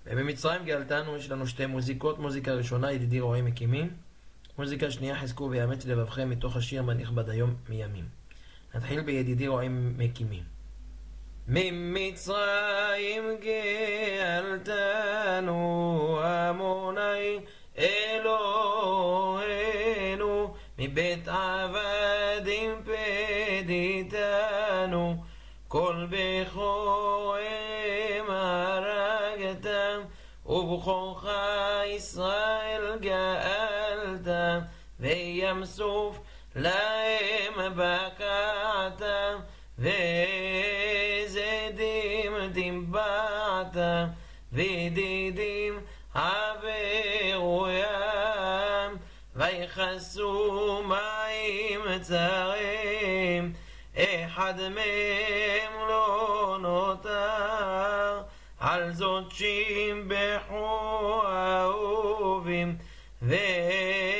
ובמצרים גאלתנו יש לנו שתי מוזיקות. מוזיקה ראשונה, ידידי רועי מקימים. מוזיקה שנייה, חזקו ויאמץ לבבכם, מתוך השיר מנכבד היום מימים. נתחיל בידידי רועי מקימים. ממצרים גאלתנו המוני אלוהינו, מבית עבדים פדיתנו, כל בכורים הרגתם, ובכורך ישראל גאלתם, וים סוף להם בקעתם, וזדים תנבעתם, ודידים עברו ים, ויחסו מים צרים, אחד מהם לא נותר, על זאת שיבחו אהובים,